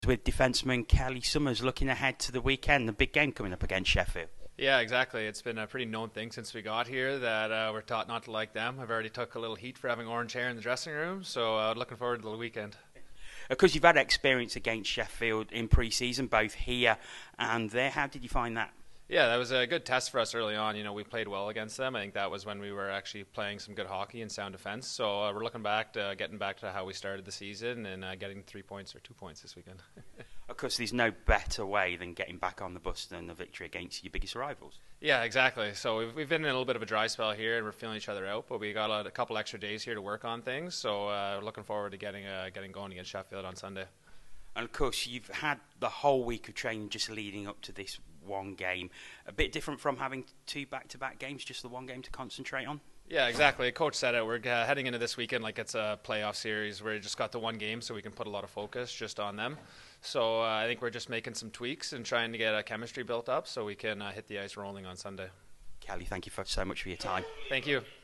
With defenceman Kelly Summers looking ahead to the weekend, the big game coming up against Sheffield. Yeah, exactly. It's been a pretty known thing since we got here that we're taught not to like them. I've already took a little heat for having orange hair in the dressing room, so looking forward to the weekend. Because you've had experience against Sheffield in pre-season, both here and there, how did you find that? Yeah, that was a good test for us early on. You know, we played well against them. I think that was when we were actually playing some good hockey and sound defense. So we're looking back to getting back to how we started the season and getting 3 points or 2 points this weekend. Of course, there's no better way than getting back on the bus than a victory against your biggest rivals. Yeah, exactly. So we've been in a little bit of a dry spell here, and we're feeling each other out. But we got a couple extra days here to work on things. So looking forward to getting going against Sheffield on Sunday. And of course, you've had the whole week of training just leading up to this one game. A bit different from having 2 back-to-back games, just the one game to concentrate on. Yeah, exactly. Coach said it. We're heading into this weekend like it's a playoff series where we just got the one game so we can put a lot of focus just on them. So I think we're just making some tweaks and trying to get a chemistry built up so we can hit the ice rolling on Sunday. Kelly, thank you so much for your time. Thank you.